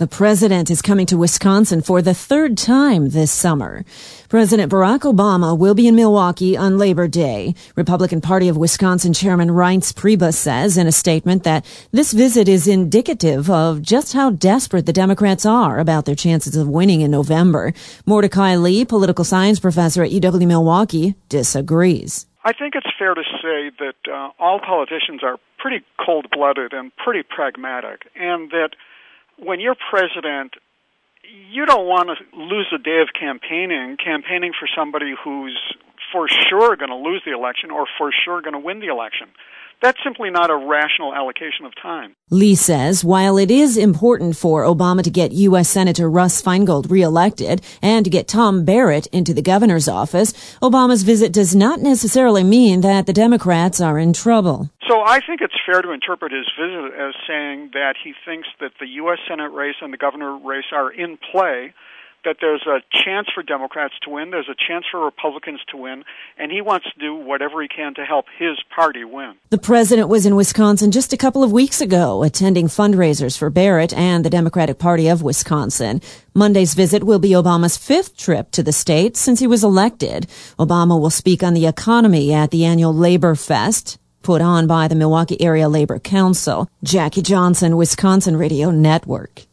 The president is coming to Wisconsin for the third time this summer. President Barack Obama will be in Milwaukee on Labor Day. Republican Party of Wisconsin Chairman Reince Priebus says in a statement that this visit is indicative of just how desperate the Democrats are about their chances of winning in November. Mordecai Lee, political science professor at UW Milwaukee, disagrees. I think it's fair to say that all politicians are pretty cold-blooded and pretty pragmatic, and that when you're president, you don't want to lose a day of campaigning for somebody who's for sure going to lose the election or for sure going to win the election. That's simply not a rational allocation of time. Lee says while it is important for Obama to get U.S. Senator Russ Feingold reelected and to get Tom Barrett into the governor's office, Obama's visit does not necessarily mean that the Democrats are in trouble. So I think it's fair to interpret his visit as saying that he thinks that the U.S. Senate race and the governor race are in play, that there's a chance for Democrats to win, there's a chance for Republicans to win, and he wants to do whatever he can to help his party win. The president was in Wisconsin just a couple of weeks ago, attending fundraisers for Barrett and the Democratic Party of Wisconsin. Monday's visit will be Obama's fifth trip to the state since he was elected. Obama will speak on the economy at the annual Labor Fest, put on by the Milwaukee Area Labor Council. Jackie Johnson, Wisconsin Radio Network.